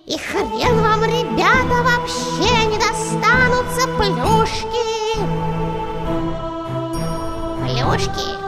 И хрен вам, ребята, вообще не достанутся плюшки. Плюшки.